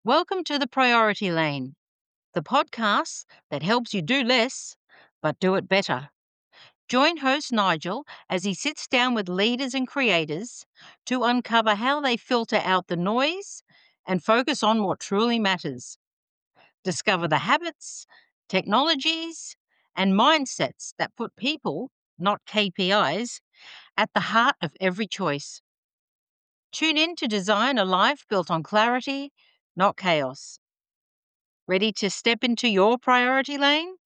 Welcome to the Priority Lane, the podcast that helps you do less, but do it better. Join host Nigel as he sits down with leaders and creators to uncover how they filter out the noise and focus on what truly matters. Discover the habits, technologies, and mindsets that put people, not KPIs, at the heart of every choice. Tune in to design a life built on clarity, not chaos. Ready to step into your priority lane?